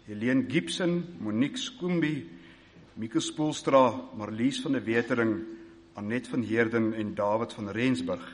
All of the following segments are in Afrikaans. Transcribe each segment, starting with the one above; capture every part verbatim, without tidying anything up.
Helene Gibson, Monique Skoombi, Mieke Spoelstra, Marlies van der Wetering, Annette van Heerden en David van Rensburg.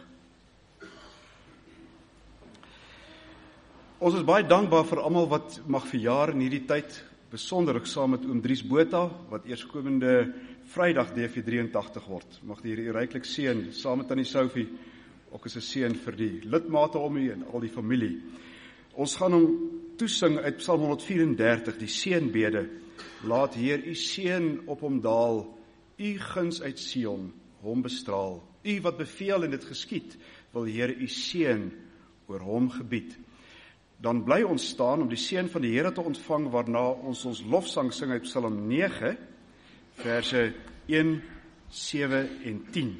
Ons is baie dankbaar vir almal wat mag verjaar in hierdie tyd, besonderlik saam met oom Dries Botha, wat eerskomende Vrydag D V drieëntagtig word. Mag die Here u ryklik seën, saam met tannie Sophie, ook is 'n seën vir die lidmate om u en al die familie. Ons gaan hom toesing uit Psalm honderdvierendertig, die seënbede. Laat Heer u seën op hom daal, u guns uit Sion hom bestraal. U wat beveel en dit geskied, wil Heer u seën oor hom gebied. Dan bly ons staan om die seën van die Here te ontvang, waarna ons ons lofsang sing uit Psalm nege, verse een, sewe en tien.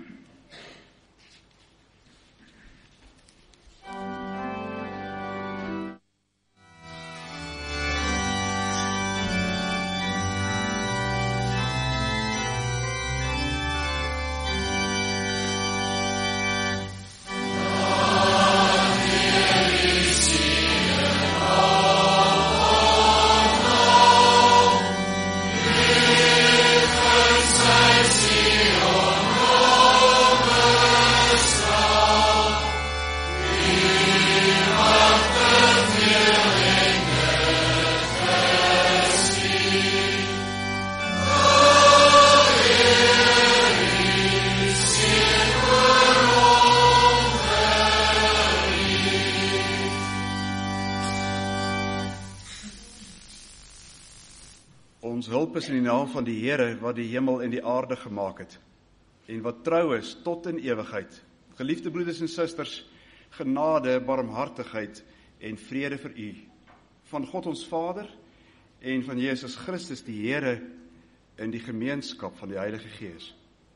Ons hulp is in die naam van die Here wat die hemel en die aarde gemaak het en wat trou is tot in ewigheid. Geliefde broeders en susters, genade, barmhartigheid en vrede vir u van God ons Vader en van Jesus Christus die Here in die gemeenskap van die Heilige Gees.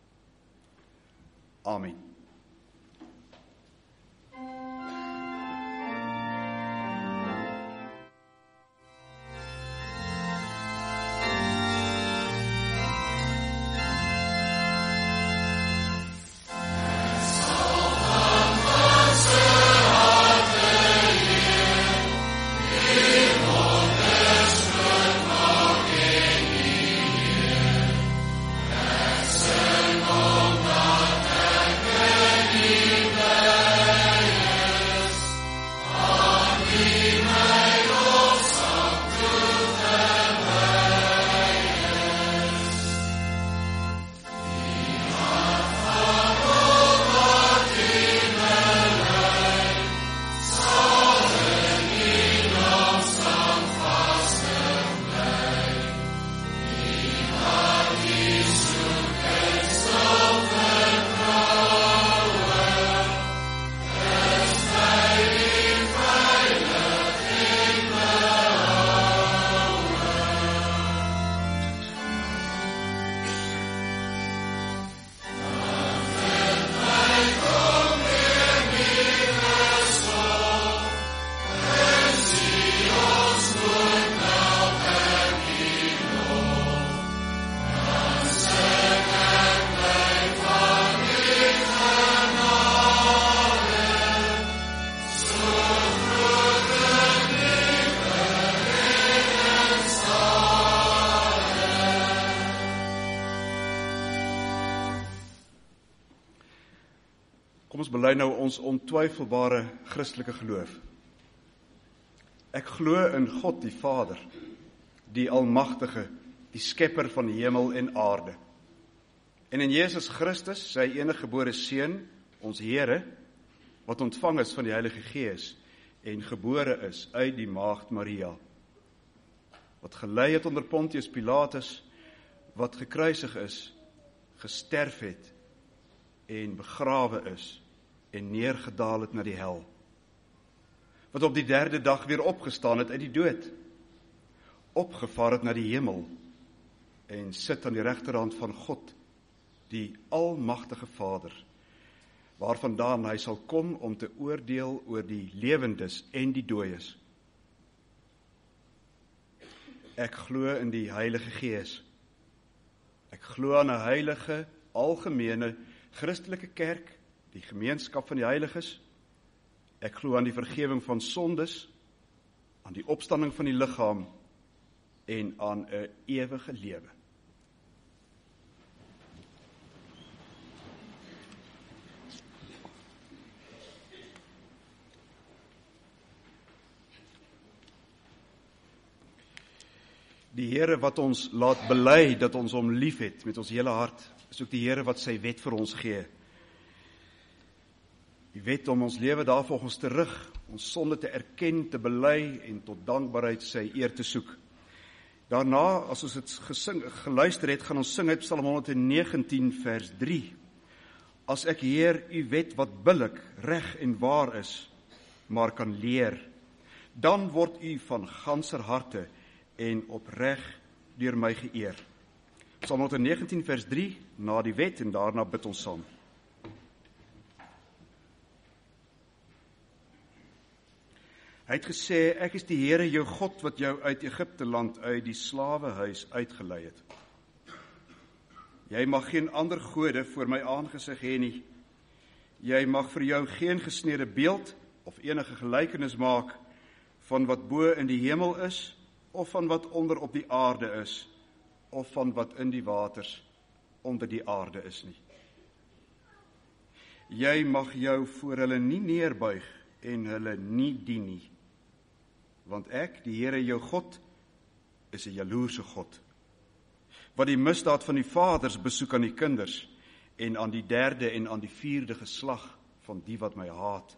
Amen. Kom ons bely nou ons ontwyfelbare Christelike geloof. Ek glo in God die Vader, die Almagtige, die Skepper van die hemel en aarde. En in Jesus Christus, sy enige gebore Seun, ons Here, wat ontvang is van die Heilige Gees en gebore is uit die maagd Maria, wat gelei het onder Pontius Pilatus, wat gekruisig is, gesterf het en begrawe is en neergedaal het na die hel, wat op die derde dag weer opgestaan het uit die dood, opgevaar het na die hemel en sit aan die regterhand van God, die Almagtige Vader, waarvandaan hy sal kom om te oordeel oor die lewendes en die dooies. Ek glo in die Heilige Gees. Ek glo aan 'n heilige, algemene, Christelike kerk, die gemeenskap van die heiliges. Ek glo aan die vergifnis van sondes, aan die opstanding van die liggaam en aan 'n ewige lewe. Die Here wat ons laat bely dat ons hom liefhet met ons hele hart, is ook die Here wat sy wet vir ons gee. Die wet om ons lewe daarvolgens te rig, ons sonde te erken, te bely en tot dankbaarheid sy eer te soek. Daarna, as ons dit gesing, geluister het, gaan ons sing uit Psalm honderdnegentien vers drie. As ek Heer u wet wat billik, reg en waar is, maar kan leer, dan word u van ganser harte en opreg deur my geëer. Psalm honderdnegentien vers drie, na die wet en daarna bid ons saam. Hy het gesê, ek is die Here jou God wat jou uit Egipte land uit die slawehuis uitgelei het. Jy mag geen ander gode voor my aangesig hê nie. Jy mag vir jou geen gesneede beeld of enige gelykenis maak van wat bo in die hemel is, of van wat onder op die aarde is, of van wat in die waters onder die aarde is nie. Jy mag jou voor hulle nie neerbuig en hulle nie dien nie, want ek, die Here jou God, is 'n jaloerse God, wat die misdaad van die vaders besoek aan die kinders, en aan die derde en aan die vierde geslag van die wat my haat.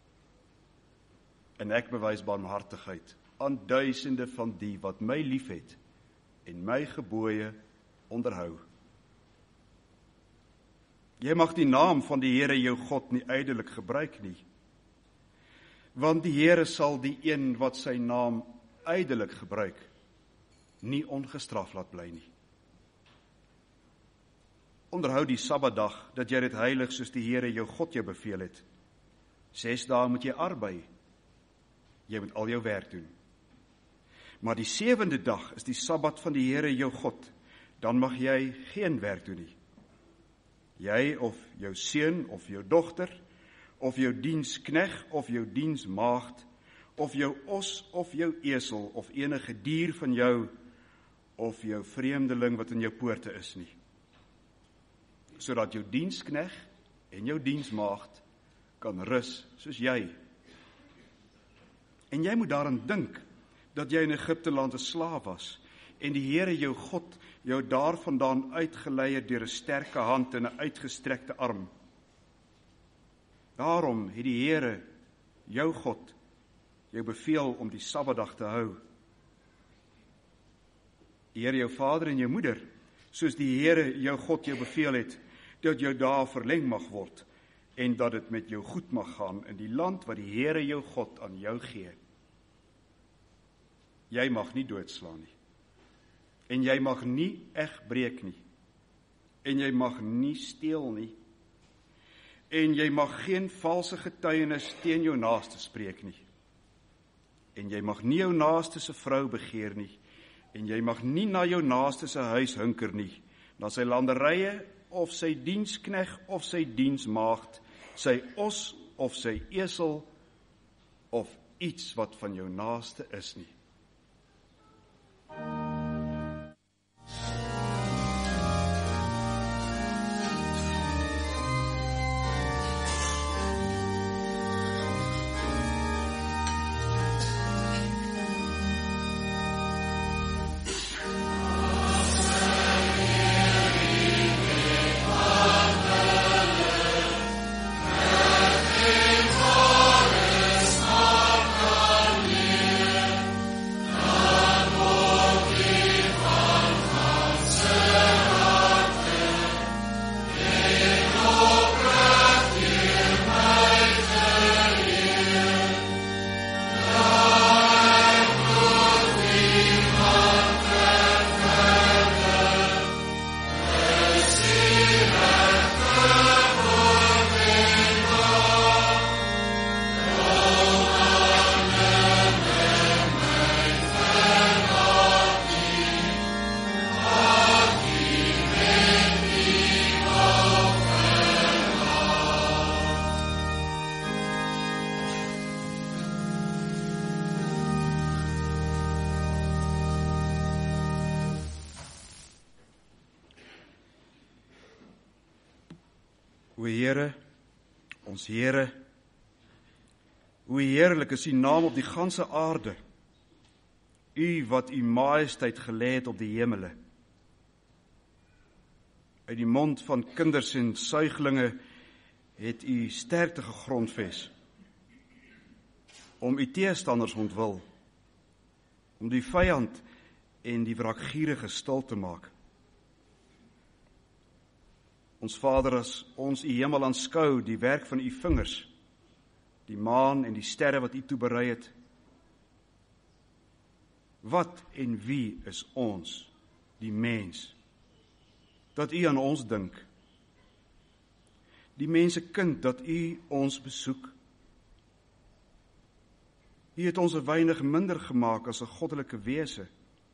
En ek bewys barmhartigheid aan duisende van die wat my liefhet en my gebooie onderhou. Jy mag die naam van die Here jou God nie ydelik gebruik nie, want die Here sal die een wat sy naam ydelik gebruik, nie ongestraf laat bly nie. Onderhou die Sabbatdag, dat jy dit heilig soos die Here jou God jou beveel het. Ses dae moet jy arbei, jy moet al jou werk doen. Maar die sewende dag is die Sabbat van die Here jou God, dan mag jy geen werk doen nie. Jy of jou seun of jou dogter, of jou dienskneg of jou diensmaagd, of jou os of jou esel, of enige dier van jou, of jou vreemdeling wat in jou poorte is nie. Sodat jou dienskneg en jou diensmaagd kan rus soos jy. En jy moet daaraan dink, dat jy in Egipte land 'n slaaf was, en die Here jou God jou daarvandaan uitgelei het deur 'n sterke hand en 'n uitgestrekte arm. Daarom het die Here, jou God, jou beveel om die Sabbatdag te hou. Eer jou vader en jou moeder, soos die Here jou God jou beveel het, dat jou dae verleng mag word, en dat dit met jou goed mag gaan in die land wat die Here jou God aan jou gee. Jy mag nie doodslaan nie, en jy mag nie egbreek nie, en jy mag nie steel nie, en jy mag geen valse getuienis teen jou naaste spreek nie, en jy mag nie jou naaste se vrou begeer nie, en jy mag nie na jou naaste se huis hunker nie, na sy landerye, of sy dienskneg, of sy diensmaagd, sy os, of sy esel, of iets wat van jou naaste is nie. O Here, ons Here, hoe heerlik is U naam op die ganse aarde, U wat U majesteit gelê het op die hemele. Uit die mond van kinders en suiglinge het U sterkte gegrondves, om U teestanders ontwil, om die vyand en die wraakgierige stil te maak. Ons Vader, as ons U hemel aanskou, die werk van U vingers, die maan en die sterre wat U toeberei het, wat en wie is ons, die mens, dat U aan ons dink? Die mense kind dat U ons besoek. U het ons 'n weinig minder gemaak as 'n goddelike wese.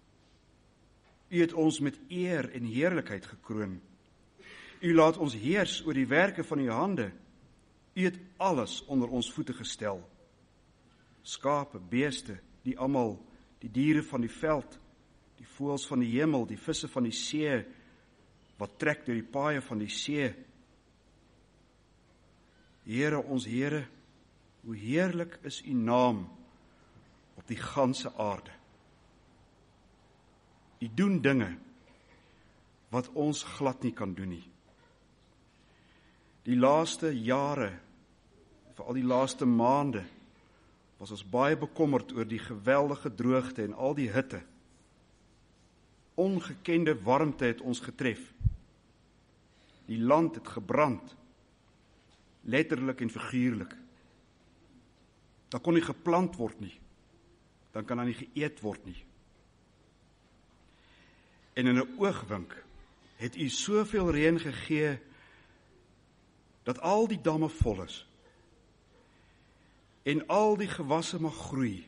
U het ons met eer en heerlikheid gekroon. U laat ons heers oor die werke van U hande. U het alles onder ons voete gestel. Skape, beeste, die almal, die diere van die veld, die voëls van die hemel, die visse van die see, wat trek deur die paaie van die see. Here, ons Here, hoe heerlik is U naam op die ganse aarde. U doen dinge wat ons glad nie kan doen nie. Die laaste jare, veral die laaste maande, was ons baie bekommerd oor die geweldige droogte en al die hitte. Ongekende warmte het ons getref. Die land het gebrand, letterlik en figuurlik. Daar kon nie geplant word nie, dan kan daar nie geëet word nie. En in 'n oogwink het U soveel reën gegee, dat al die damme vol is, en al die gewasse mag groei,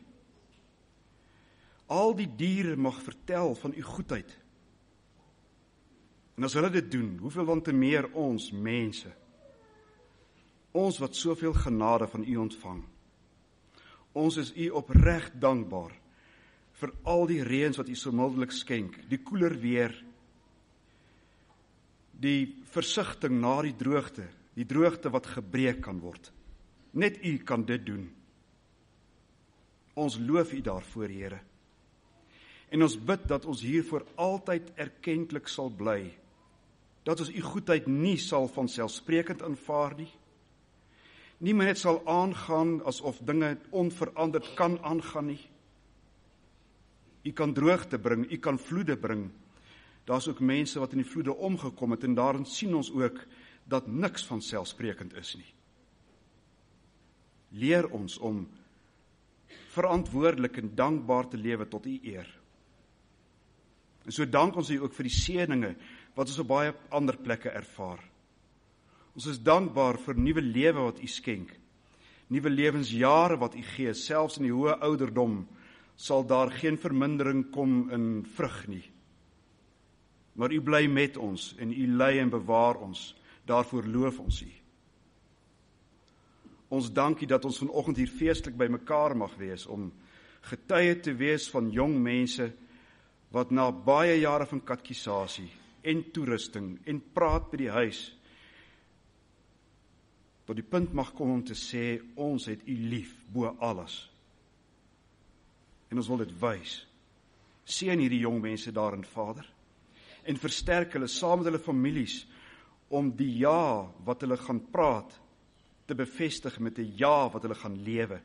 al die diere mag vertel van U goedheid. En as hulle dit doen, hoeveel dan te meer ons mense, ons wat soveel genade van U ontvang. Ons is U opreg dankbaar vir al die reëns wat U so mildelik skenk, die koeler weer, die versigtiging na die droogte, die droogte wat gebreek kan word. Net U kan dit doen. Ons loof U daarvoor, Here. En ons bid dat ons hiervoor altyd erkentlik sal bly, dat ons U goedheid nie sal vanselfsprekend aanvaar nie, nie meer net sal aangaan asof dinge onveranderd kan aangaan nie. U kan droogte bring, U kan vloede bring. Daar's ook mense wat in die vloede omgekom het, en daarin sien ons ook dat niks vanselfsprekend is nie. Leer ons om verantwoordelik en dankbaar te lewe tot U eer. En so dank ons U ook vir die seëninge wat ons op baie ander plekke ervaar. Ons is dankbaar vir nuwe lewe wat U skenk, nuwe lewensjare wat U gee, selfs in die hoë ouderdom sal daar geen vermindering kom in vrug nie. Maar U bly met ons en U lei en bewaar ons, daarvoor loof ons U. Ons dank U dat ons vanoggend hier feestelik by mekaar mag wees, om getuie te wees van jong mense, wat na baie jare van katekisasie en toerusting en praat by die huis, tot die punt mag kom om te sê, ons het U lief bo alles. En ons wil dit wys. Seën hierdie jong mense daarin, Vader, en versterk hulle saam met hulle families, om die ja wat hulle gaan praat, te bevestig met 'n ja wat hulle gaan lewe.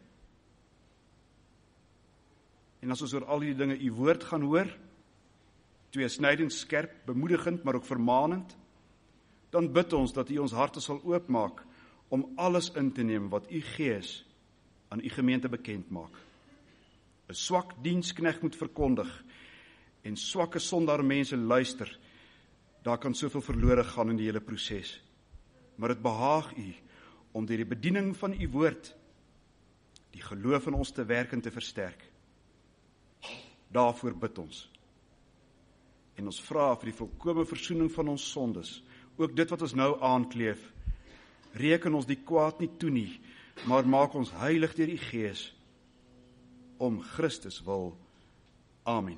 En as ons oor al die dinge U woord gaan hoor, tweesnydend, skerp, bemoedigend, maar ook vermanend, dan bid ons dat U ons harte sal oopmaak om alles in te neem wat U Gees aan U gemeente bekend maak. 'n Swak diensknegt moet verkondig, en swakke sondaar mense luister, daar kan soveel verlore gaan in die hele proses. Maar dit behaag U om deur die bediening van U woord die geloof in ons te werk en te versterk. Daarvoor bid ons. En ons vra vir die volkome versoening van ons sondes, ook dit wat ons nou aankleef. Reken ons die kwaad nie toe nie, maar maak ons heilig deur U Gees, om Christus wil. Amen.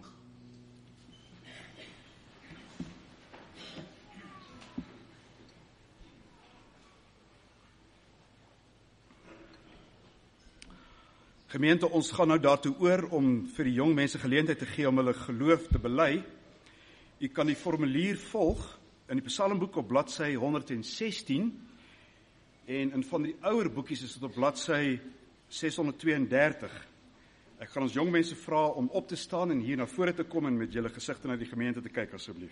Gemeente, ons gaan nou daartoe oor om vir die jong mense geleentheid te gee om hulle geloof te bely. U kan die formulier volg in die Psalmboek op bladsy honderd sestien en in van die ouer boekies is dit op bladsy seshonderdtweeëndertig. Ek gaan ons jong mense vra om op te staan en hier na vore te kom en met julle gesigte na die gemeente te kyk asseblief.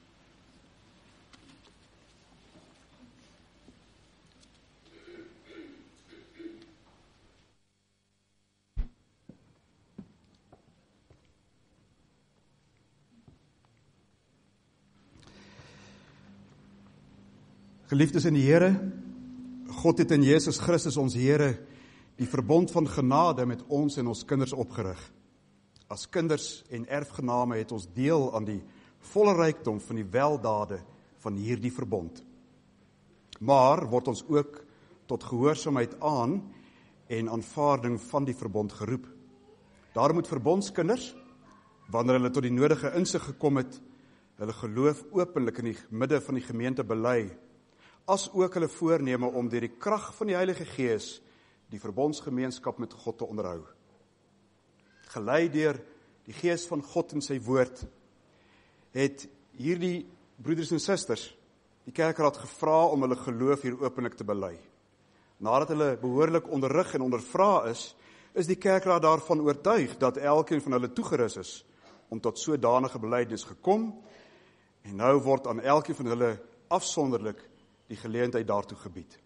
Geliefdes in die Here, God het in Jesus Christus ons Here die verbond van genade met ons en ons kinders opgerig. As kinders en erfgename het ons deel aan die volle rykdom van die weldade van hierdie verbond. Maar word ons ook tot gehoorsaamheid aan en aanvaarding van die verbond geroep. Daar moet verbondskinders, wanneer hulle tot die nodige insig gekom het, hulle geloof openlik in die midde van die gemeente bely, as ook hulle voorneme om deur die krag van die Heilige Gees die verbondsgemeenskap met God te onderhou. Gelei deur die Gees van God en sy woord, het hierdie broeders en susters die kerkraad gevra om hulle geloof hier openlik te bely. Nadat hulle behoorlik onderrig en ondervra is, is die kerkraad daarvan oortuig dat elkeen van hulle toegerus is om tot sodanige belydenis gekom, en nou word aan elkeen van hulle afsonderlik die geleentheid daartoe gebied.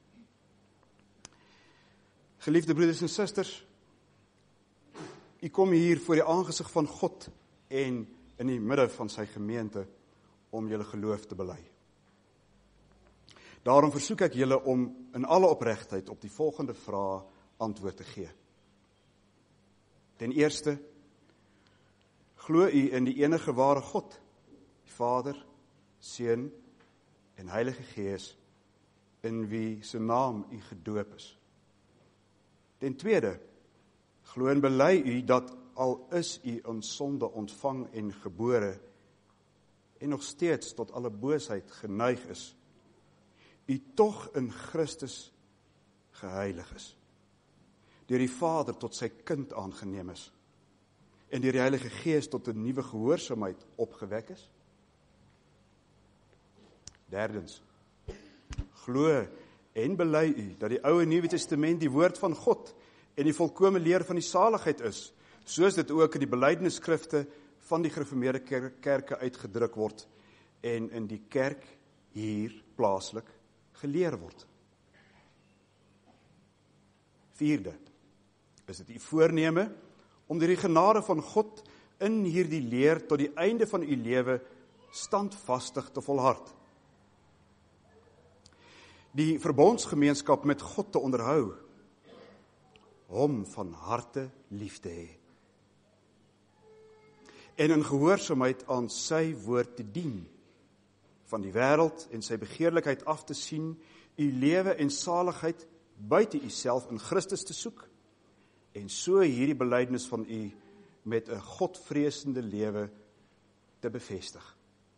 Geliefde broeders en susters, u kom hier voor die aangesig van God en in die midde van sy gemeente om julle geloof te bely. Daarom versoek ek julle om in alle opregtheid op die volgende vrae antwoord te gee. Ten eerste, glo u in die enige ware God, die Vader, Seun en Heilige Gees, in wie se naam u gedoop is. Ten tweede, glo en bely u dat al is u in sonde ontvang en gebore, en nog steeds tot alle boosheid geneig is, u tog in Christus geheilig is, deur die Vader tot sy kind aangeneem is, en deur die Heilige Gees tot 'n nuwe gehoorsaamheid opgewek is. Derdens, glo en bely u dat die Ou en Nuwe Testament die woord van God en die volkome leer van die saligheid is, soos dit ook in die belydenisskrifte van die gereformeerde kerke uitgedruk word en in die kerk hier plaaslik geleer word. Vierde, is dit u voorneme om deur die genade van God in hierdie leer tot die einde van u lewe standvastig te volhard. Die verbondsgemeenskap met God te onderhou, hom van harte lief te hê, en in gehoorsaamheid aan sy woord te dien, van die wêreld en sy begeerlikheid af te sien, u lewe en saligheid buite u self in Christus te soek, en so hierdie belydenis van u met 'n godvreesende lewe te bevestig.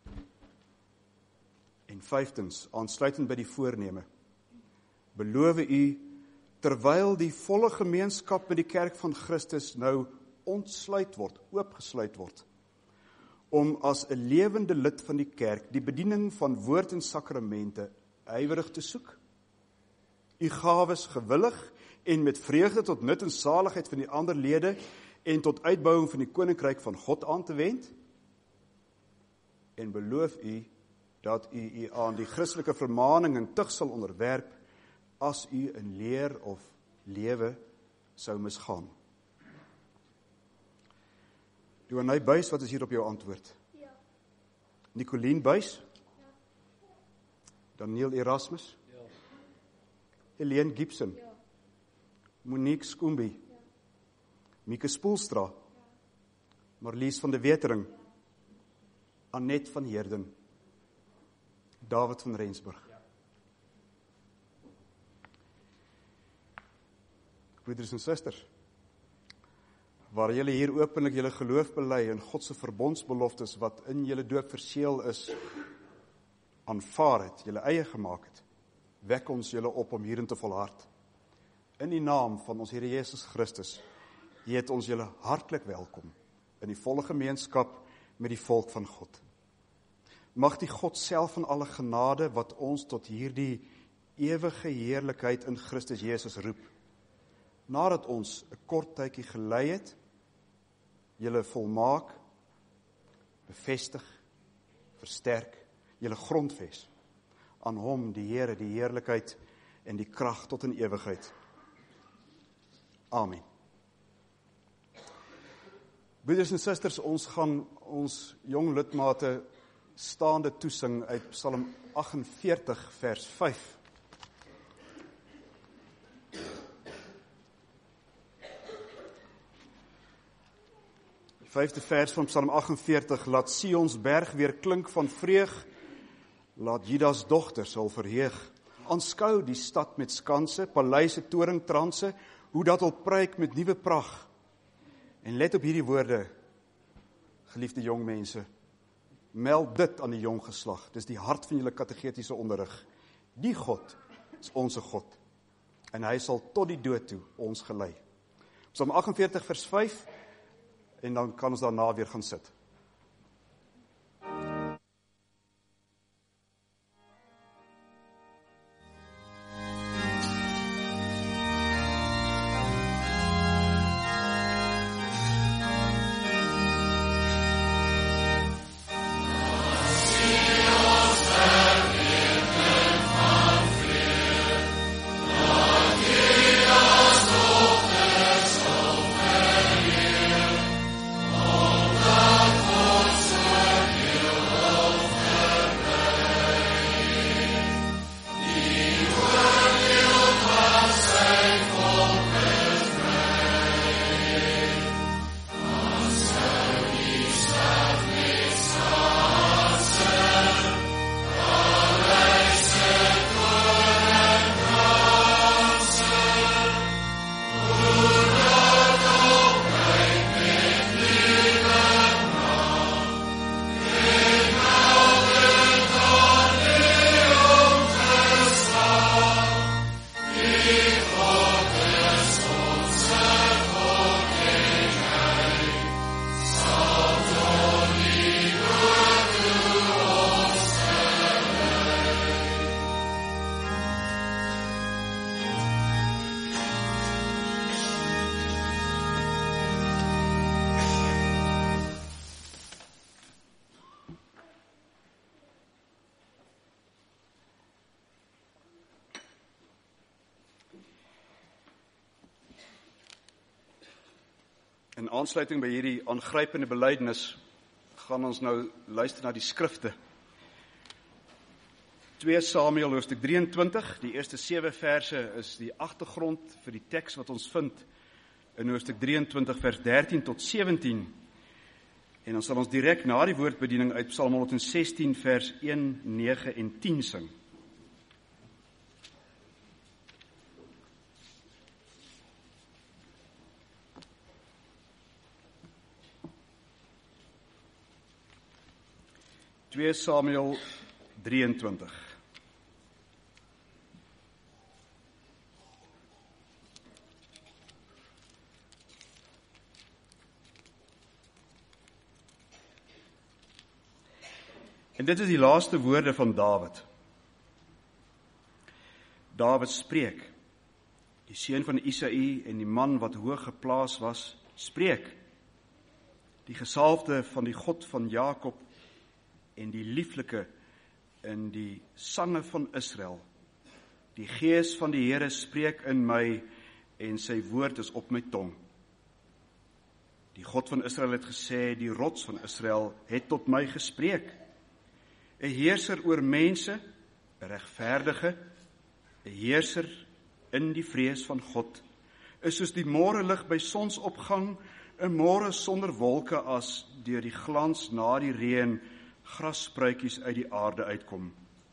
En vyftens, aansluitend by die voorneme, beloof u, terwyl die volle gemeenskap met die kerk van Christus nou ontsluit word, oopgesluit word, om as 'n lewende lid van die kerk die bediening van woord en sakramente ywerig te soek, u gawes gewillig en met vreugde tot nut en saligheid van die ander lede en tot uitbouing van die koninkryk van God aan te wend, en beloof u dat u u aan die Christelike vermaning en tug sal onderwerp as u in leer of lewe sou misgaan. Doanay Buys, wat is hier op jou antwoord? Ja. Nicolien Buys? Ja. Daniel Erasmus? Ja. Helene Gibson? Ja. Monique Skoombi? Ja. Mieke Spoelstra? Ja. Marlies van de Wetering? Ja. Annette van Heerden? David van Rensburg? Ja. Broeders en susters, waar julle hier openlik julle geloof bely en God se verbondsbeloftes wat in julle doop verseël is, aanvaar het, julle eie gemaak het, wek ons julle op om hierin te volhard. In die naam van ons Here Jesus Christus Hy het ons julle hartlik welkom in die volle gemeenskap met die volk van God. Mag die God self van alle genade wat ons tot hierdie ewige heerlikheid in Christus Jesus roep, nadat ons 'n kort tydjie gelei het, julle volmaak, bevestig, versterk, julle grondves, aan hom, die Here, die heerlikheid en die krag tot in ewigheid. Amen. Broeders en susters, ons gaan ons jong lidmate staande toesing uit Psalm agt en veertig vers vyf. Die vyfde vers van Psalm agt en veertig, laat Sions berg weer klink van vreug, laat Judas dogter sal verheug. Aanskou die stad met skanse, paleise, toringtranse, hoe dat al pryk met nuwe pragt. En let op hierdie woorde, geliefde jong mense, meld dit aan die jong geslag, dis die hart van julle kategetiese onderrig. Die God is onse God, en hy sal tot die dood toe ons gelei. Psalm agt en veertig vers vyf, en dan kan ons daarna weer gaan sit. In aansluiting by hierdie aangrypende belydenis gaan ons nou luister na die skrifte. twee Samuel hoofstuk drieëntwintig, die eerste sewe verse is die agtergrond vir die teks wat ons vind in hoofstuk drieëntwintig vers dertien tot sewentien. En dan sal ons direk na die woordbediening uit Psalm honderdsestien vers een, nege en tien sing. twee Samuel drieëntwintig. En dit is die laaste woorde van Dawid. Dawid spreek, die seun van Isaï en die man wat hoog geplaas was, spreek. Die gesalfde van die God van Jakob en die lieflike in die sange van Israel. Die gees van die Here spreek in my en sy woord is op my tong. Die God van Israel het gesê, die rots van Israel het tot my gespreek. 'n Heerser oor mense, 'n regverdige, 'n heerser in die vrees van God, is soos die môrelig by sonsopgang, 'n môre sonder wolke as deur die glans na die reën grasspruitjies uit die aarde uitkom.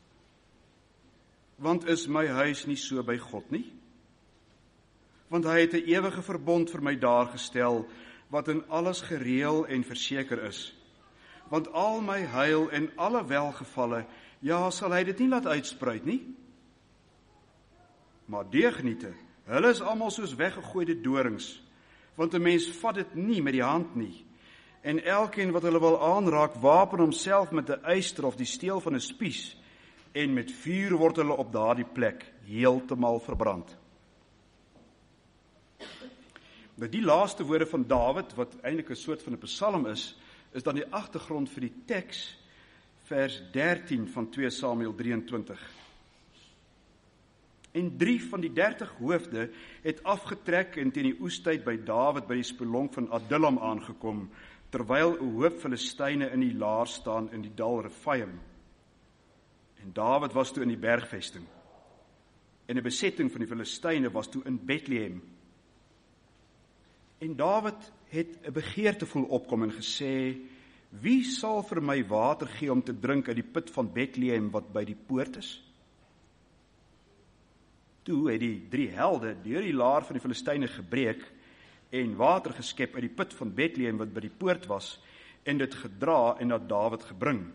Want is my huis nie so by God nie? Want hy het 'n ewige verbond vir my daar gestel, wat in alles gereël en verseker is. Want al my heil en alle welgevalle, ja, sal hy dit nie laat uitspruit nie. Maar deugniete, hulle is almal soos weggegooide dorings, want 'n mens vat dit nie met die hand nie. En elkeen wat hulle wil aanraak, wapen homself met 'n yster of die steel van 'n spies, en met vuur word hulle op daardie plek heeltemal verbrand. Nou die laaste woorde van Dawid, wat eintlik 'n soort van 'n psalm is, is dan die agtergrond vir die teks, vers dertien van twee Samuel drieëntwintig. En drie van die dertig hoofde het afgetrek en teen die oestyd by Dawid by die spelonk van Adullam aangekom, terwyl 'n hoop Filistyne in die laar staan in die dal Refaim. En Dawid was toe in die bergvesting. En 'n besetting van die Filistyne was toe in Bethlehem. En Dawid het 'n begeerte voel opkom en gesê, wie sal vir my water gee om te drink uit die put van Bethlehem wat by die poort is? Toe het die drie helde deur die laar van die Filistyne gebreek en water geskep uit die put van Bethlehem wat by die poort was en dit gedra en na Dawid gebring.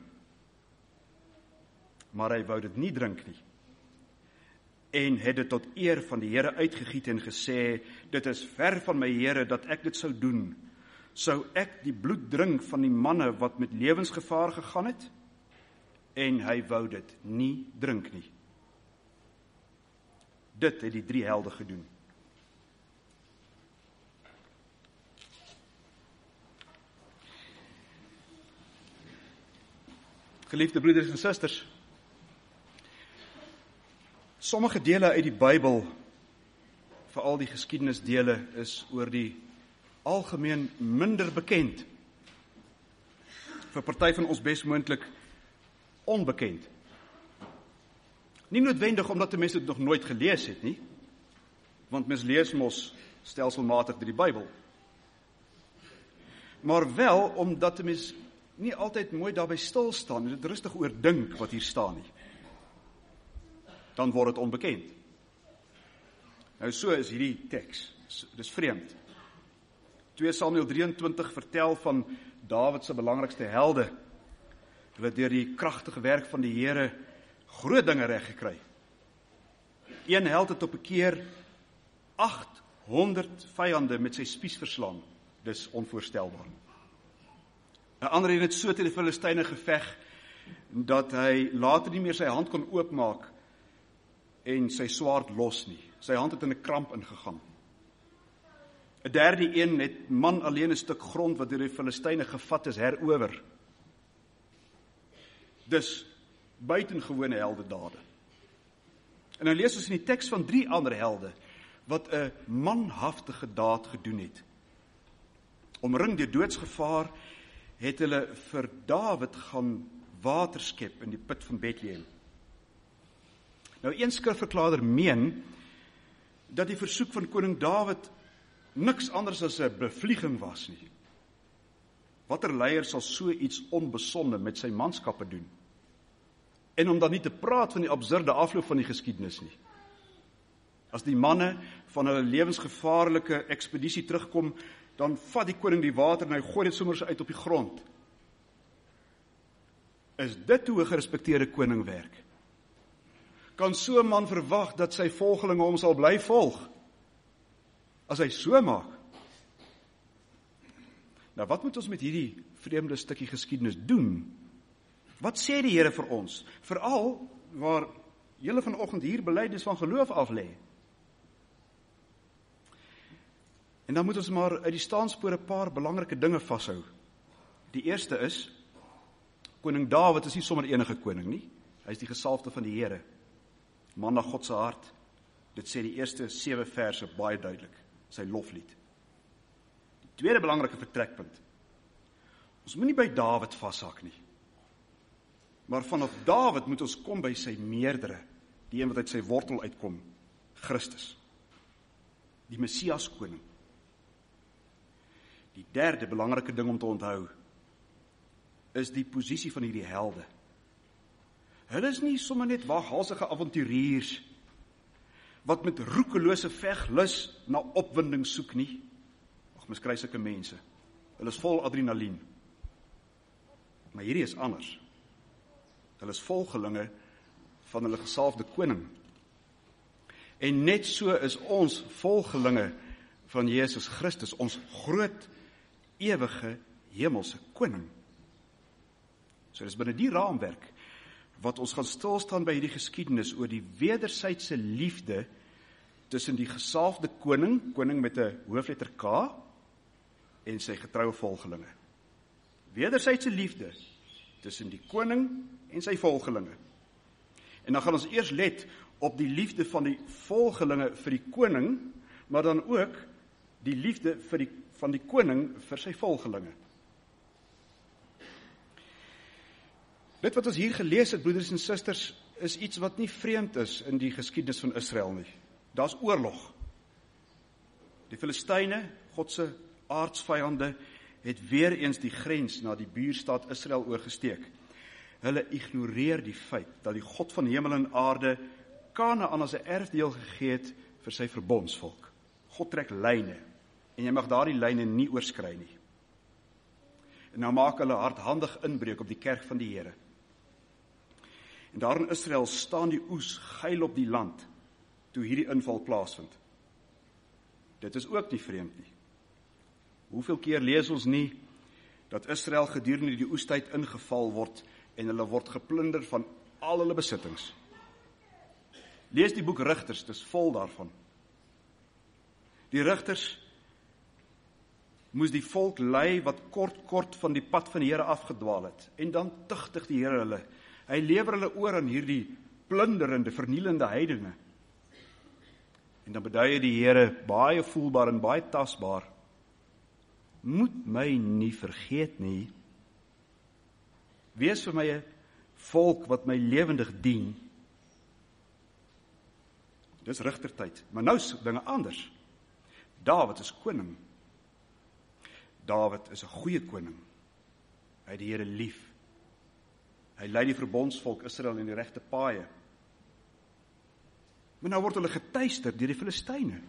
Maar hy wou dit nie drink nie. En het dit tot eer van die Here uitgegiet en gesê, dit is ver van my Here dat ek dit sou doen. Sou ek die bloed drink van die manne wat met lewensgevaar gegaan het? En hy wou dit nie drink nie. Dit het die drie helde gedoen. Geliefde broeders en susters, sommige dele uit die Bybel, veral die geskiedenisdele, is oor die algemeen minder bekend. Vir party van ons besmoontlik onbekend. Nie noodwendig omdat die mense dit nog nooit gelees het nie, want mens lees mos stelselmatig deur die Bybel. Maar wel omdat die mens nie altyd mooi daarby stil staan en dit rustig oordink wat hier staan nie. Dan word dit onbekend. Nou so is hierdie teks. Dis vreemd. twee Samuel drieëntwintig vertel van Dawid se belangrikste helde. Hulle het deur die kragtige werk van die Here groot dinge reg gekry. Een held het op 'n keer agthonderd vyande met sy spies verslaan. Dis onvoorstelbaar. 'n Ander het so teen die Filistyne geveg dat hy later nie meer sy hand kon oopmaak en sy swaard los nie. Sy hand het in 'n kramp ingegaan. 'n Derde een het man alleen 'n stuk grond wat deur die Filistyne gevat is herower. Dis buitengewone heldedade. En nou lees ons in die teks van drie ander helde wat 'n manhaftige daad gedoen het. Omring deur doodsgevaar het hulle vir Dawid gaan water skep in die put van Bethlehem. Nou een skrifverklaarder meen dat die versoek van koning Dawid niks anders as 'n bevlieging was nie. Watter leier sal so iets onbesonde met sy manskappe doen? En om dan nie te praat van die absurde afloop van die geskiedenis nie. As die manne van hulle lewensgevaarlike ekspedisie terugkom, dan vat die koning die water en hy gooi dit sommer so uit op die grond. Is dit hoe 'n gerespekteerde koning werk? Kan so 'n man verwag dat sy volgelinge hom sal bly volg? As hy so maak. Nou wat moet ons met hierdie vreemde stukkie geskiedenis doen? Wat sê die Here vir ons? Veral waar julle vanoggend hier belydenis van geloof af lê. En dan moet ons maar uit die staanspore 'n paar belangrike dinge vashou. Die eerste is, koning Dawid is nie sommer enige koning nie. Hy is die gesalfde van die Here. Man na God se hart. Dit sê die eerste sewe verse baie duidelik. Sy loflied. Die tweede belangrike vertrekpunt. Ons moet nie by Dawid vashak nie. Maar vanaf Dawid moet ons kom by sy meerdere, die een wat uit sy wortel uitkom, Christus. Die Messias koning. Die derde belangrike ding om te onthou, is die posisie van hierdie helde. Hulle is nie sommer net waghalsige avonturiers, wat met roekelose veglus na opwinding soek nie. Ag, mens kry sulke mense. Hulle is vol adrenalien. Maar hierdie is anders. Hulle is volgelinge van hulle gesalfde koning. En net so is ons volgelinge van Jesus Christus, ons groot, ewige, hemelse koning. So dis binne die raamwerk, wat ons gaan stilstaan by hierdie geskiedenis oor die wederwysige liefde tussen die gesalfde koning, koning met 'n hoofletter K, en sy getroue volgelinge. Wederwysige liefde tussen die koning en sy volgelinge. En dan gaan ons eers let op die liefde van die volgelinge vir die koning, maar dan ook die liefde vir die, van die koning vir sy volgelinge. Dit wat ons hier gelees het, broeders en susters, is iets wat nie vreemd is in die geskiedenis van Israel nie. Daar's oorlog. Die Filistyne, God se aardsvyande, het weer eens die grens na die buurstaat Israel oorgesteek. Hulle ignoreer die feit dat die God van hemel en aarde Kanaan as 'n erfdeel gegee het vir sy verbondsvolk. God trek lyne, en jy mag daardie lyne nie oorskry nie. En nou maak hulle hardhandig inbreuk op die kerk van die Here. En daar in Israel staan die oes geil op die land, toe hierdie inval plaasvind. Dit is ook nie vreemd nie. Hoeveel keer lees ons nie, dat Israel gedurende die oestyd ingeval word, en hulle word geplunder van al hulle besittings. Lees die boek Rigters, dis vol daarvan. Die rigters moes die volk lei wat kort kort van die pad van die Here afgedwaal het, en dan tugtig die Here hulle. Hy lewer hulle oor aan hierdie plunderende, vernielende heidene. En dan beduie die Here baie voelbaar en baie tasbaar, moet my nie vergeet nie, wees vir my 'n volk wat my lewendig dien. Dis rigtertyd, maar nou is dinge anders. Dawid is koning. Dawid is 'n goeie koning. Hy het die Here lief. Hy lei die verbondsvolk Israel in die regte paaie. Maar nou word hulle getuister deur die Filistyne.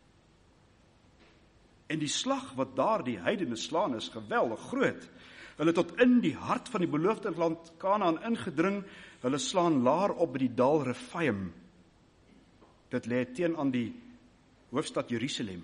En die slag wat daar die heidene slaan is geweldig groot. Hulle tot in die hart van die beloofde land Kanaan ingedring. Hulle slaan laar op by die dal Refaim. Dit lê teen aan die hoofstad Jerusalem.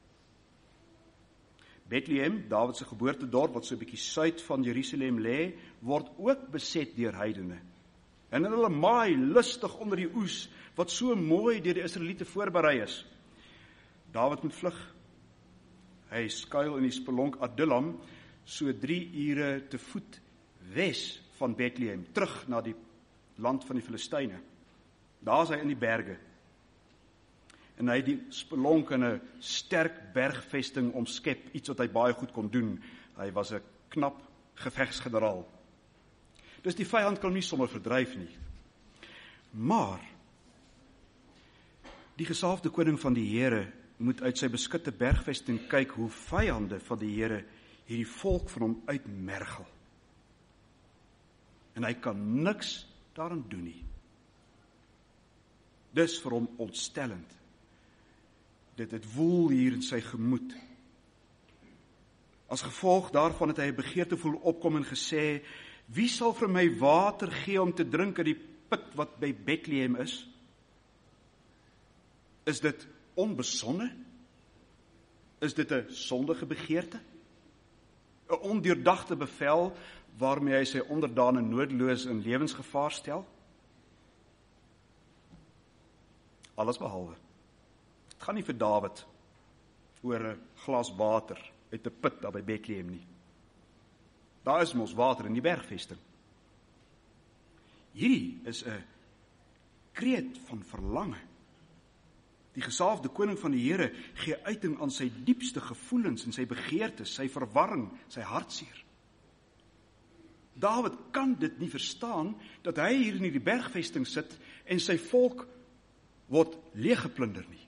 Bethlehem, Dawid se geboortedorp wat so 'n bietjie suid van Jerusalem lê, word ook beset deur heidene. En hulle maai lustig onder die oes wat so mooi deur die Israeliete voorberei is. Dawid moet vlug. Hy skuil in die spelonk Adullam, so drie ure te voet wes van Bethlehem, terug na die land van die Filistyne. Daar is hy in die berge. En hy het die spelonk in 'n sterk bergvesting omskep, iets wat hy baie goed kon doen. Hy was 'n knap gevegsgeneraal. Dus die vyand kan hom nie sommer verdryf nie. Maar die gesalfde koning van die Here moet uit sy beskutte bergvesting kyk hoe vyande van die Here hierdie volk van hom uitmergel. En hy kan niks daaraan doen nie. Dis vir hom ontstellend. Dit het woel hier in sy gemoed. As gevolg daarvan het hy 'n begeerte voel opkom en gesê, wie sal vir my water gee om te drink uit die put wat by Bethlehem is? Is dit onbesonne? Is dit 'n sondige begeerte? 'n Ondeurdagte bevel waarmee hy sy onderdane noodloos in lewensgevaar stel? Alles behalwe. Het gaan nie vir Dawid oor 'n glas water uit 'n put daar by Bethlehem nie. Daar is mos water in die bergvesting. Hierdie is 'n kreet van verlange. Die gesalfde koning van die Here gee uiting aan sy diepste gevoelens en sy begeertes, sy verwarring, sy hartseer. Dawid kan dit nie verstaan dat hy hier in die bergvesting sit en sy volk word leeggeplunder nie.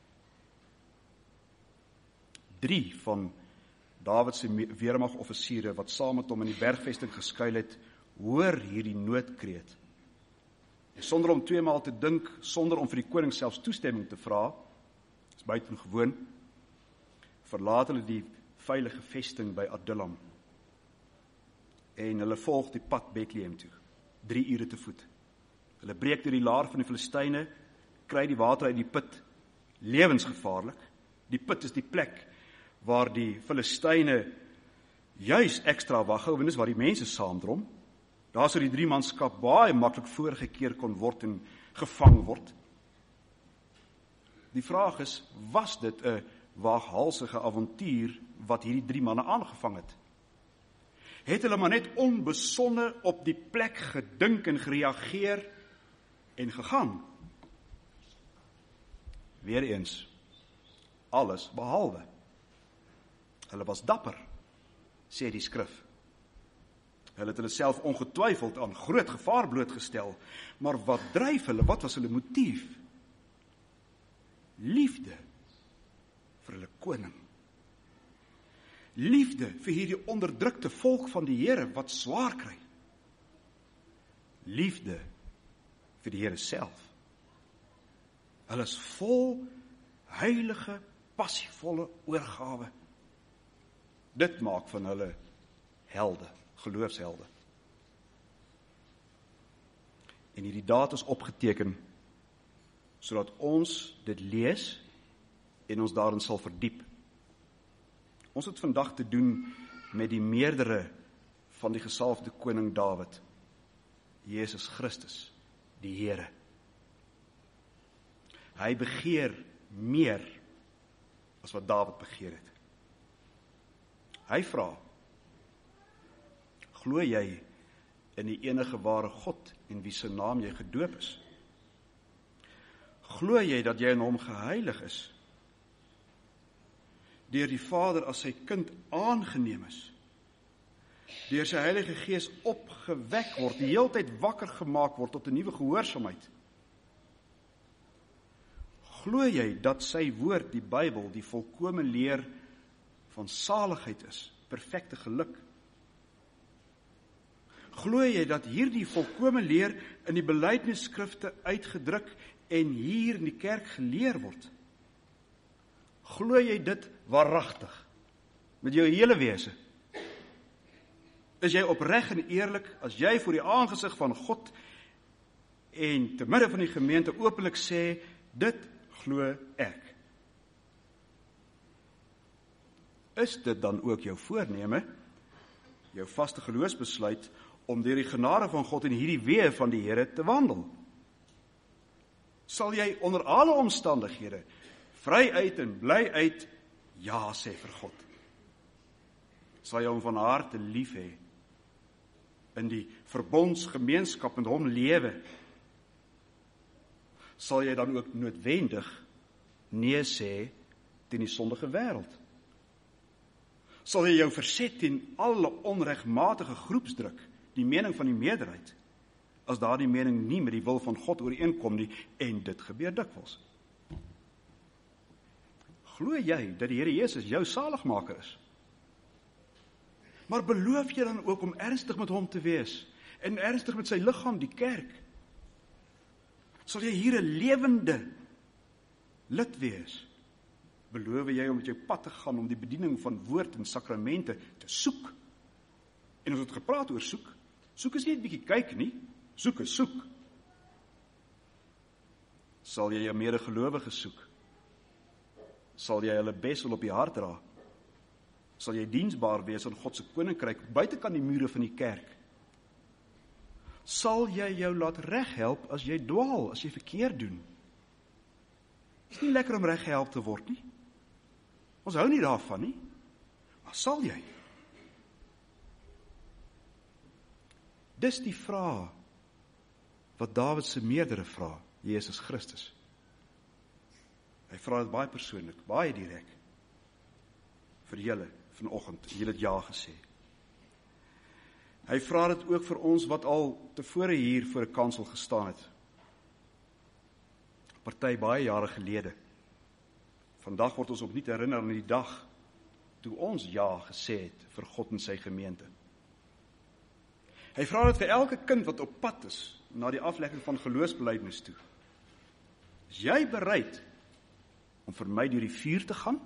Drie van Dawid se weermagoffisiere wat saam met hom in die bergvesting geskuil het, hoor hierdie noodkreet. En sonder om tweemaal te dink, sonder om vir die koning selfs toestemming te vra, is buitengewoon, verlaat hulle die veilige vesting by Adullam. En hulle volg die pad Bethlehem toe, drie ure te voet. Hulle breek deur die laar van die Filistyne, kry die water uit die put, lewensgevaarlik, Die put is die plek waar die Filistyne juis extra wag hou, want dis waar die mense saamdrom. Daar sou die drie manskap baie maklik voorgekeer kon word en gevang word. Die vraag is, was dit 'n waaghalsige avontuur wat hierdie drie manne aangevang het? Het hulle maar net onbesonne op die plek gedink en gereageer en gegaan? Weereens, alles behalwe. Hulle was dapper, sê die skrif. Hulle het hulle self ongetwyfeld aan groot gevaar blootgestel, maar wat dryf hulle, wat was hulle motief? Liefde vir hulle koning. Liefde vir hierdie onderdrukte volk van die Here wat swaar kry. Liefde vir die Here self. Hulle is vol heilige, passievolle oorgawe. Dit maak van hulle helde, geloofshelde. En hierdie daad is opgeteken sodat ons dit lees en ons daarin sal verdiep. Ons het vandag te doen met die meerdere van die gesalfde koning Dawid, Jesus Christus, die Here. Hy begeer meer as wat Dawid begeer het. Hy vra, glo jy in die enige ware God en wie se naam jy gedoop is? Glo jy dat jy in hom geheilig is? Deur die Vader as sy kind aangeneem is? Deur sy Heilige Gees opgewek word, die heeltyd wakker gemaak word tot 'n nuwe gehoorsaamheid? Glo jy dat sy woord, die Bybel, die volkome leer van saligheid is, perfekte geluk? Glo jy dat hierdie volkome leer in die belydenisskrifte uitgedruk en hier in die kerk geleer word? Glo jy dit waaragtig, met jou hele wese? Is jy opreg en eerlik, as jy voor die aangesig van God en te midde van die gemeente openlik sê, dit glo ek? Is dit dan ook jou voorneme, jou vaste geloofsbesluit, om deur die genade van God en hierdie weë van die Here te wandel? Sal jy onder alle omstandighede vry uit en bly uit ja sê vir God? Sal jy hom van harte lief hê, in die verbondsgemeenskap met hom lewe? Sal jy dan ook noodwendig nee sê teen die sondige wêreld? Sal jy jou verset teen alle onregmatige groepsdruk, die mening van die meerderheid, as daardie mening nie met die wil van God ooreenkom nie, en dit gebeur dikwels? Glo jy dat die Here Jesus jou saligmaker is? Maar beloof jy dan ook om ernstig met hom te wees, en ernstig met sy liggaam, die kerk? Sal jy hier 'n lewende lid wees? Beloof jy om met jou pad te gaan om die bediening van woord en sakramente te soek? En ons het gepraat oor soek. Soek is nie 'n bietjie kyk nie, soek is soek. Sal jy jou medegelowiges soek? Sal jy hulle bes wil op die hart dra? Sal jy diensbaar wees aan God se koninkryk buitekant die mure van die kerk? Sal jy jou laat reghelp as jy dwaal, as jy verkeerd doen? Het is nie lekker om reggehelp te word nie. Ons hou nie daarvan nie. Maar sal jy? Dis die vraag wat Dawid se meerdere vra, Jesus Christus. Hy vra dit baie persoonlik, baie direk. Vir julle vanoggend, julle het ja gesê. Hy vra dit ook vir ons wat al tevore hier voor 'n kansel gestaan het. Party baie jare gelede. Vandag word ons opnuut herinner aan die dag toe ons ja gesê het vir God en sy gemeente. Hy vra dit vir elke kind wat op pad is na die aflegging van geloofsbelijdenis toe. Is jy bereid om vir my deur die vuur te gaan?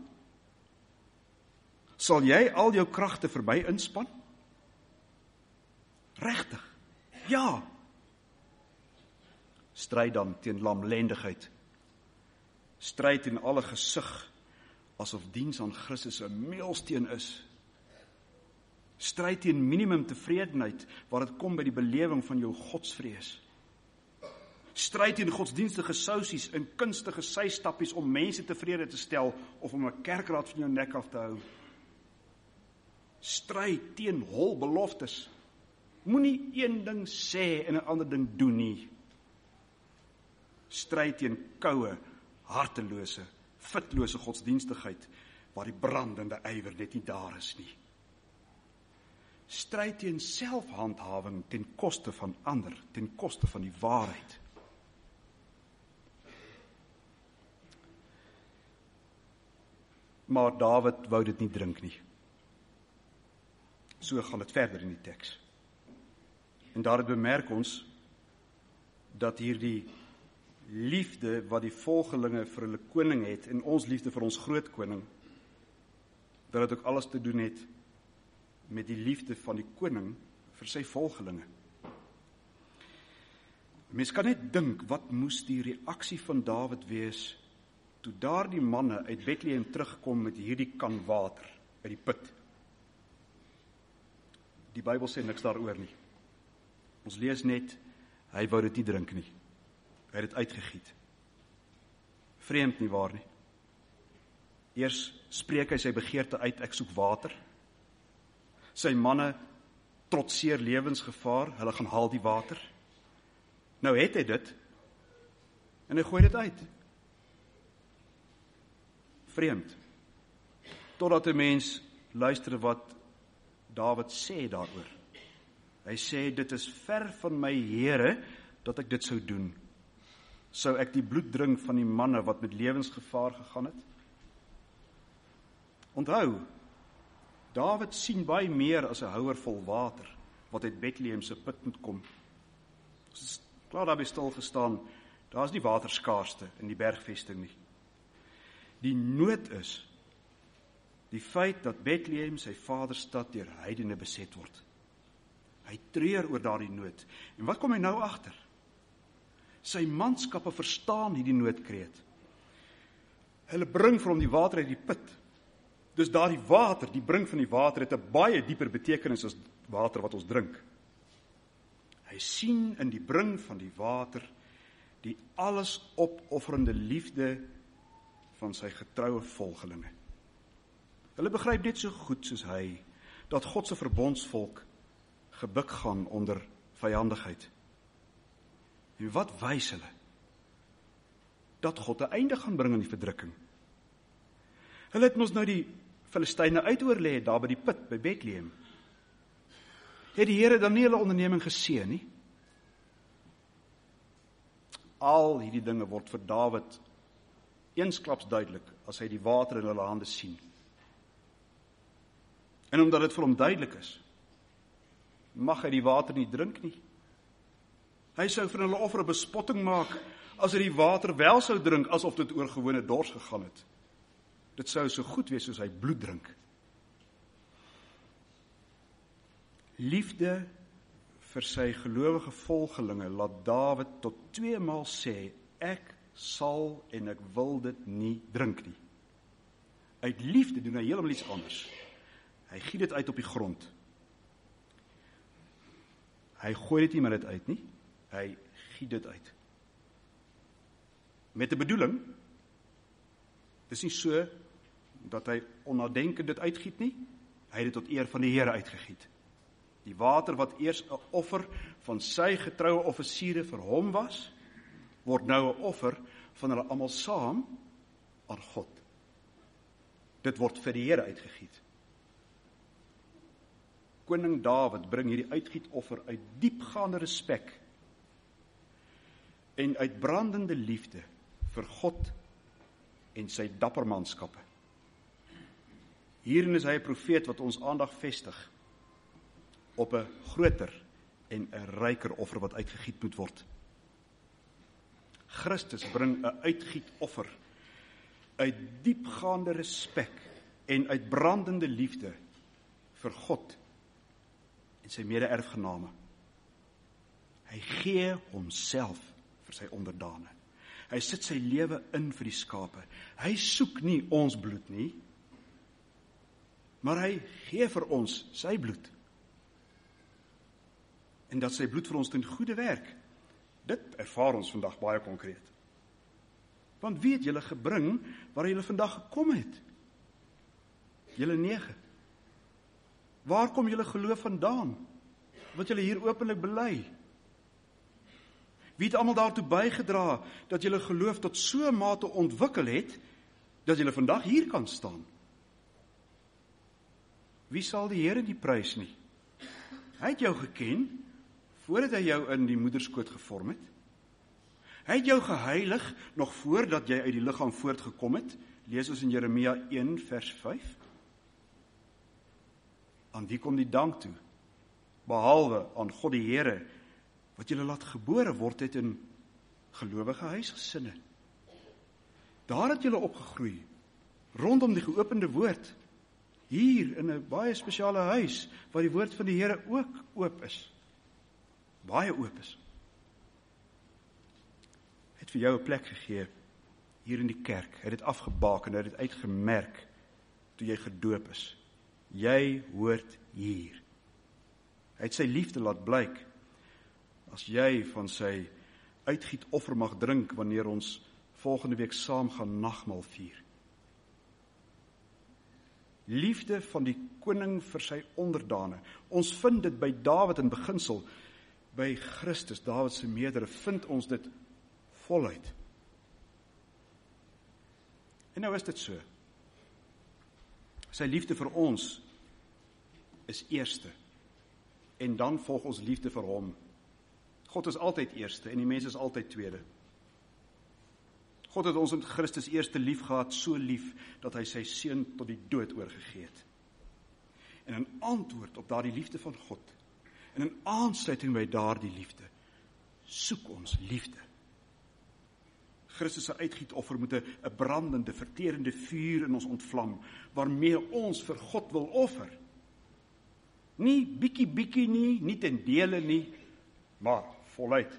Sal jy al jou kragte verby inspann? Regtig? Ja. Stryd dan teen lamlendigheid. Stryd teen alle gesig, asof diens aan Christus 'n meilsteen is. Stryd teen minimum tevredenheid, waar dit kom by die belewing van jou godsvrees. Stryd teen godsdienstige sousies en kunstige systappies om mense tevrede te stel, of om 'n kerkraad van jou nek af te hou. Stryd teen hol beloftes. Moenie een ding sê en 'n ander ding doen nie. Stryd teen koue, hartelose, fitlose godsdienstigheid, waar die brandende ywer net nie daar is nie. Stryd teen selfhandhawing ten koste van ander, ten koste van die waarheid. Maar Dawid wou dit nie drink nie. So gaan dit verder in die teks. En daaruit bemerk ons dat hierdie liefde wat die volgelinge vir hulle koning het, en ons liefde vir ons groot koning, dat dit ook alles te doen het met die liefde van die koning vir sy volgelinge. Mens kan net dink, wat moes die reaksie van Dawid wees, toe daardie manne uit Bethlehem terugkom met hierdie kan water, uit die put. Die Bybel sê niks daaroor nie. Ons lees net, hy wou dit nie drink nie. Hy het dit uitgegiet. Vreemd nie waar nie. Eers spreek hy sy begeerte uit, ek soek water. Sy manne trotseer lewensgevaar, hulle gaan haal die water. Nou het hy dit, en hy gooi dit uit. Vreemd. Totdat 'n mens luister wat Dawid sê daaroor. Hy sê, dit is ver van my Here, dat ek dit sou doen. Sou ek die bloed drink van die manne wat met lewensgevaar gegaan het? Onthou, Dawid sien baie meer as 'n houer vol water, wat uit Bethlehem se put moet kom. Ons is klaar daarby stil gestaan, daar is nie waterskaarste in die bergvesting nie. Die nood is, die feit dat Bethlehem, sy vaderstad, deur heidene beset word. Hy treur oor daardie nood. En wat kom hy nou agter? Sy manskappe verstaan hierdie noodkreet. Hulle bring vir hom die water uit die put. Dus daardie water, die bring van die water, het 'n baie dieper betekenis as water wat ons drink. Hy sien in die bring van die water die alles opofferende liefde van sy getroue volgelinge. Hulle begryp net so goed soos hy, dat God se verbondsvolk gebuk gaan onder vyandigheid. En wat wys hulle? Dat God 'n einde gaan bring aan die verdrukking. Hulle het mos nou die Filistyne uitoorlê daar by die put by Bethlehem. Het die Here dan nie hulle onderneming geseën nie? Al hierdie dinge word vir Dawid eensklaps duidelik as hy die water in hulle hande sien. En omdat dit vir hom duidelik is, mag hy die water nie drink nie. Hy sou vir hulle offer 'n bespotting maak as hy die water wel sou drink, asof dit oor gewone dors gegaan het. Dit sou so goed wees soos hy bloed drink. Liefde vir sy gelowige volgelinge laat Dawid tot twee maal sê, ek sal en ek wil dit nie drink nie. Uit liefde doen hy heeltemal iets anders. Hy giet dit uit op die grond. Hy gooi dit nie maar dit uit nie, hy giet dit uit. Met 'n bedoeling, dit is nie so dat hy onnadenkend dit uitgiet nie, hy het dit tot eer van die Here uitgegiet. Die water wat eers 'n offer van sy getroue offisiere vir hom was, word nou 'n offer van hulle almal saam aan God. Dit word vir die Here uitgegiet. Koning Dawid bring hierdie uitgietoffer uit diepgaande respek en uit brandende liefde vir God en sy dapper manskappe. Hierin is hy 'n profeet wat ons aandag vestig op 'n groter en 'n ryker offer wat uitgegiet moet word. Christus bring 'n uitgietoffer uit diepgaande respek en uit brandende liefde vir God en sy mede-erfgename. Hy gee homself vir sy onderdane. Hy sit sy lewe in vir die skape. Hy soek nie ons bloed nie, maar hy gee vir ons sy bloed. En dat sy bloed vir ons ten goeie werk. Dit ervaar ons vandag baie konkreet. Want wie het julle gebring waar julle vandag gekom het? Julle nege. Waar kom julle geloof vandaan? Wat julle hier openlik bely? Wie het almal daartoe bygedra dat julle geloof tot so 'n mate ontwikkel het dat julle vandag hier kan staan? Wie sal die Here nie prys nie? Hy het jou geken voordat hy jou in die moederskoot gevorm het. Hy het jou geheilig nog voordat jy uit die liggaam voortgekom het. Lees ons in Jeremia een vers vyf. Aan wie kom die dank toe? Behalwe aan God die Here, wat julle laat gebore word het in gelowige huisgesinne. Daar het julle opgegroei, rondom die geopende woord, hier in 'n baie spesiale huis, waar die woord van die Here ook oop is. Baie oop is. Hy het vir jou 'n plek gegee, hier in die kerk. Hy het dit afgebaken, hy het dit uitgemerk, toe jy gedoop is. Jy hoort hier. Hy het sy liefde laat blyk, as jy van sy uitgiet offer mag drink, wanneer ons volgende week saam gaan nagmaal vier. Liefde van die koning vir sy onderdane. Ons vind dit by Dawid in beginsel, by Christus, Dawid se meerdere, vind ons dit voluit. En nou is dit so. Sy liefde vir ons is eerste, en dan volg ons liefde vir hom. God is altyd eerste, en die mens is altyd tweede. God het ons in Christus eerste lief gehad, so lief, dat hy sy seun tot die dood oorgegee het. En in antwoord op daardie liefde van God, en in aansluiting by daardie liefde, soek ons liefde. Christus se uitgietoffer moet 'n brandende, verterende vuur in ons ontvlam, waarmee ons vir God wil offer. Nie bietjie bietjie nie, nie ten dele nie, maar voluit.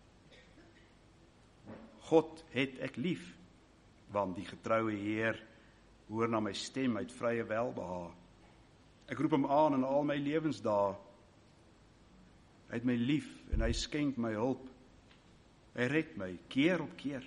God het ek lief, want die getroue Heer hoor na my stem uit vrye welbehae. Ek roep hom aan in al my lewensdae. Hy het my lief en hy skenk my hulp. Hy red my keer op keer.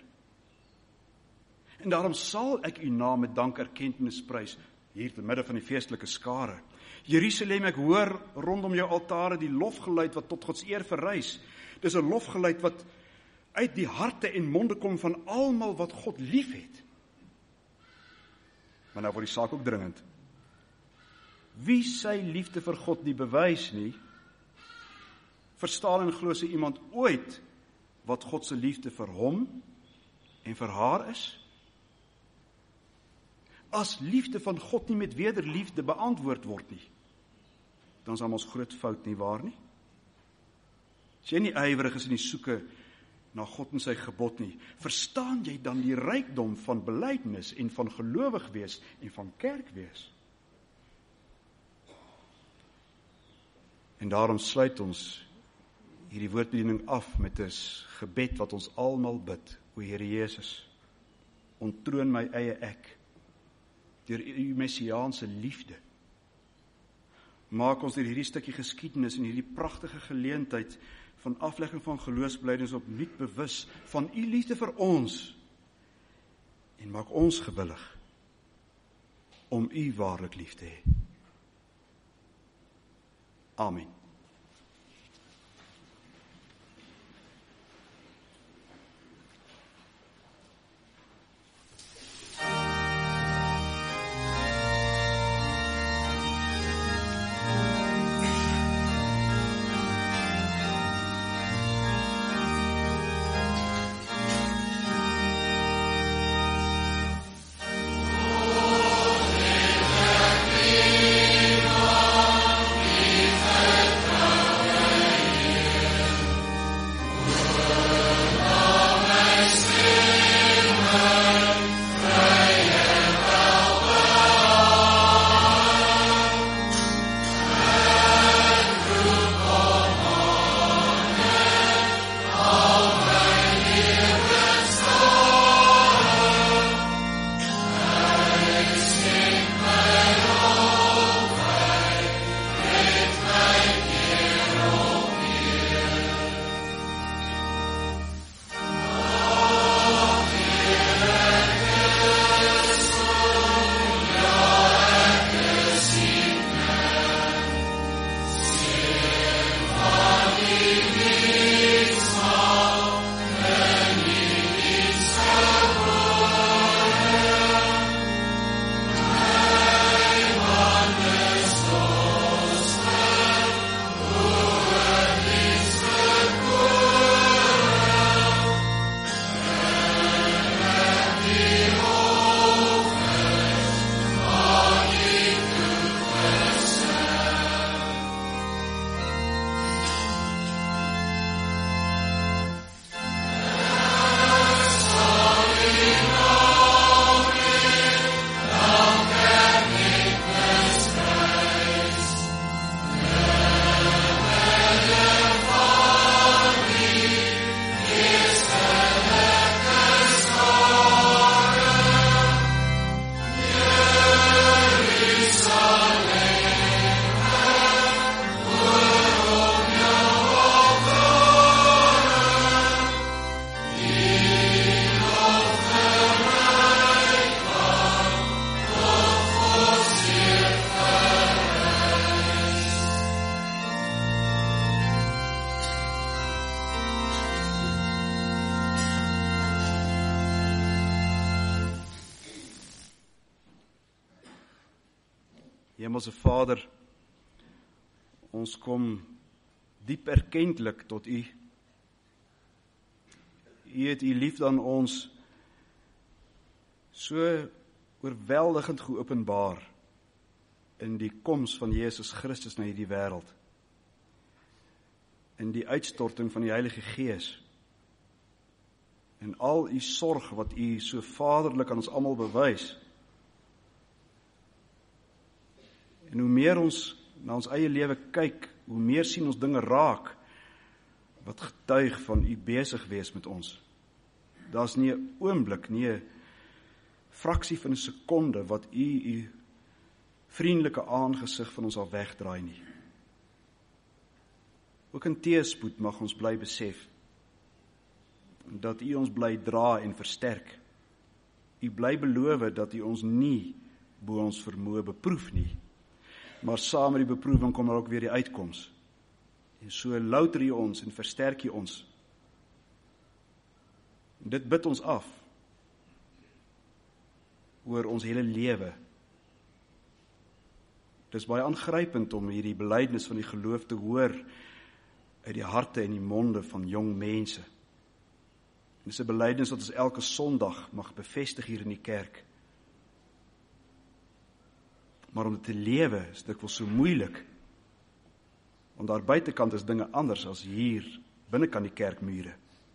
En daarom sal ek u naam met dankerkentenis prys, hier te midde van die feestelike skare. Jerusalem, ek hoor rondom jou altare die lofgeluid wat tot Gods eer verrys. Dis 'n lofgeluid wat uit die harte en monde kom van almal wat God lief het. Maar nou word die saak ook dringend. Wie sy liefde vir God nie bewys nie, verstaan en glo sy iemand ooit wat God se liefde vir hom en vir haar is? As liefde van God nie met wederliefde beantwoord word nie, dan is ons groot fout nie waar nie. As jy nie ywerig is in die soeke na God en sy gebod nie, verstaan jy dan die rykdom van belydenis en van gelowig wees en van kerk wees? En daarom sluit ons hierdie woordbediening af met 'n gebed wat ons almal bid. O Here Jesus, onttroon my eie ek deur u messiaanse liefde. Maak ons deur hierdie stukkie geskiedenis en hierdie pragtige geleentheid van aflegging van geloofsbelydenis opnuut bewus van u liefde vir ons, en maak ons gewillig om u waarlik lief te hê. Amen. Amen. Hemelse Vader, ons kom diep erkentlik tot U. U het U liefde aan ons so oorweldigend geopenbaar in die koms van Jesus Christus na hierdie wêreld, in die uitstorting van die Heilige Gees, en al U sorg wat U so vaderlik aan ons almal bewys. En hoe meer ons na ons eie lewe kyk, hoe meer sien ons dinge raak, wat getuig van U besig wees met ons. Daar's nie 'n oomblik, nie 'n fraksie van 'n sekonde, wat U U vriendelike aangesig van ons al wegdraai nie. Ook in teëspoed mag ons bly besef, dat U ons bly dra en versterk. U bly beloof dat U ons nie bo ons vermoë beproef nie, maar saam met die beproewing kom daar ook weer die uitkoms. En so louter U ons en versterk U ons. En dit bid ons af oor ons hele lewe. Dit is baie aangrypend om hierdie belydenis van die geloof te hoor uit die harte en die monde van jong mense. En dit is 'n belydenis wat ons elke Sondag mag bevestig hier in die kerk. Maar om dit te lewe is dikwels so moeilik, want daar buitekant is dinge anders as hier binnekant die kerkmure.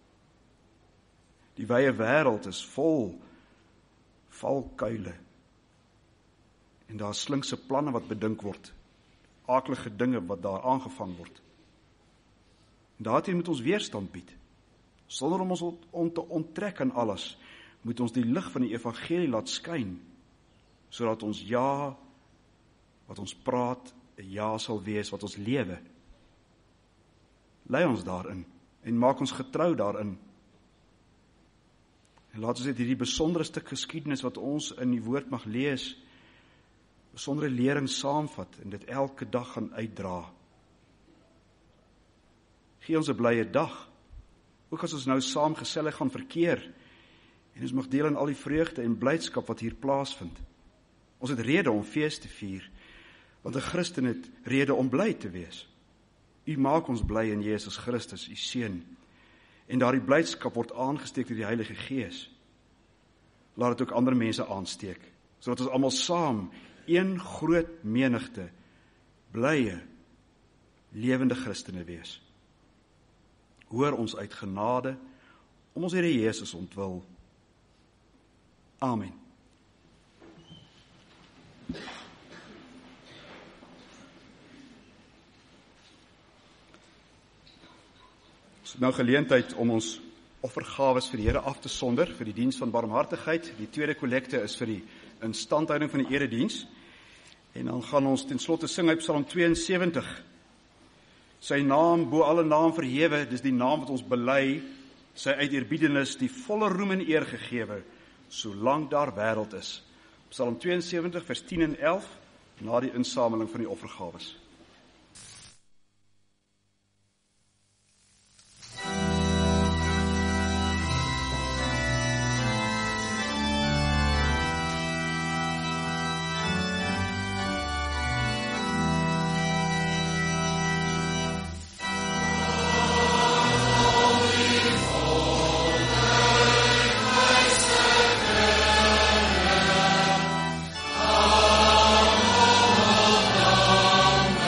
Die wye wêreld is vol valkuile, en daar is slinkse planne wat bedink word, aaklige dinge wat daar aangevang word. En daarteen moet ons weerstand bied. Sonder om ons om te onttrek aan alles, moet ons die lig van die evangelie laat skyn, sodat ons ja, wat ons praat, 'n ja sal wees wat ons lewe. Lei ons daarin, en maak ons getrou daarin. En laat ons dit hierdie besondere stuk geskiedenis wat ons in die woord mag lees, besondere lering saamvat, en dit elke dag gaan uitdra. Gee ons 'n blye dag, ook as ons nou saam gesellig gaan verkeer, en ons mag deel in al die vreugde en blydskap wat hier plaasvind. Ons het rede om fees te vier, want 'n Christen het rede om bly te wees. U maak ons bly in Jesus Christus, U Seun, en daardie blydskap word aangesteek deur die Heilige Gees. Laat dit ook ander mense aansteek, sodat ons almal saam een groot menigte blye, lewende Christene wees. Hoor ons uit genade om ons Here Jesus ontwil. Amen. Ons het nou geleentheid om ons offergawes vir die Here af te sonder, vir die diens van barmhartigheid. Die tweede kollekte is vir die instandhouding van die erediens. En dan gaan ons ten slotte sing uit Psalm tweeënsewentig. Sy naam bo alle naam verhewe, dis die naam wat ons bely, sy uiteerbiedenis die volle roem en eer gegewe, solank daar wêreld is. Psalm tweeënsewentig vers tien en elf, na die insameling van die offergawes. Oh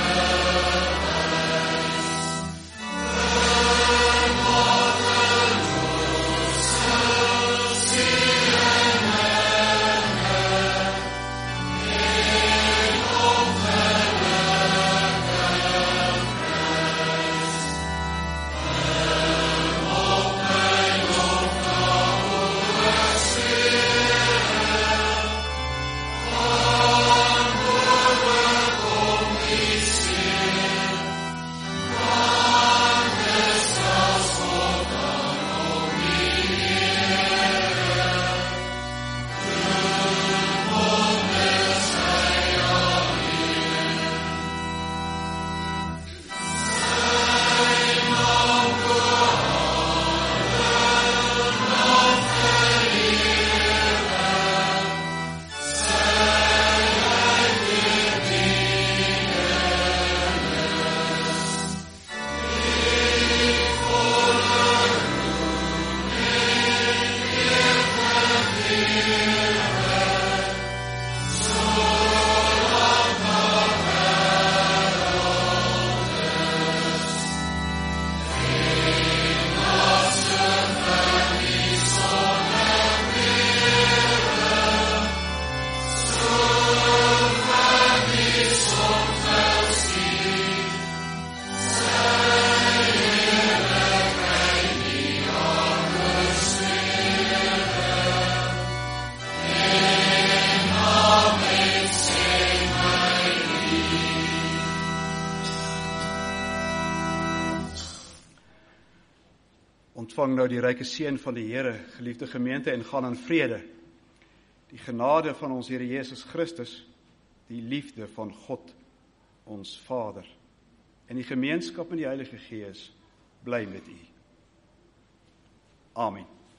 Ontvang nou die ryke seën van die Here, geliefde gemeente, en gaan in vrede. Die genade van ons Here Jesus Christus, die liefde van God, ons Vader, en die gemeenskap in die Heilige Gees bly met u. Amen.